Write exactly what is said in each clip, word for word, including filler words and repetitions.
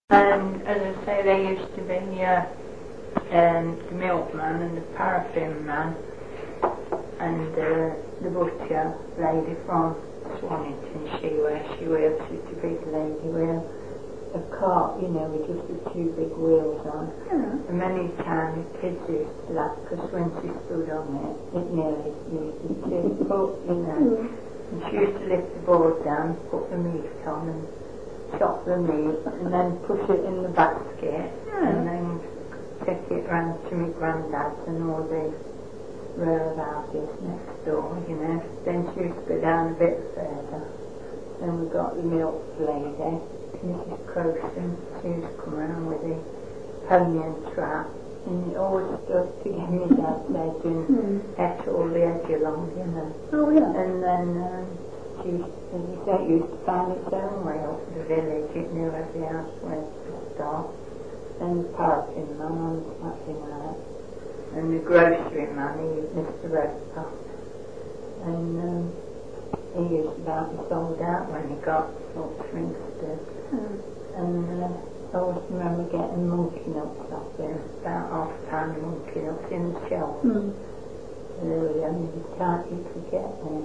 And as I say, there used to be uh, um, the milkman and the paraffin man and uh, the butcher lady from Swanington, she where she was, she's a big lady with a cart, you know, with just the two big wheels on. Yeah. And many times the kids used to laugh because when she stood on it, it nearly used to tip up, you know. Mm. And she used to lift the board down, put the meat on and chop the meat and then push it in the basket Yeah. and then take it round to my granddad's and all the row of houses next door, you know. Then she used to go down a bit further. Then we got the milk lady, Missus Crowson. She used to come around with the pony and trap, and it always stood to get me dad there doing Mm. et all the edge along, you know. Oh, yeah. And then um, she used to, as you say, it used to find its own way up the village. It knew every house where to stop. Then the paraffin man on the Saturday night. And the grocery man, he was Mister Redpath. And um, he used to about be sold out when he got up Shrinkstead. Mm. And uh, I always remember getting monkey nuts off him, about half a pound of monkey nuts in the shelf. Mm. And they were the only type you could get there.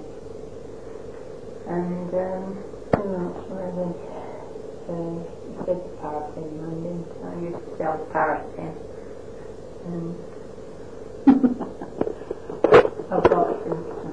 And um, who else were they? Uh, he said the paraffin man, didn't I? I used to sell paraffin. And I've got some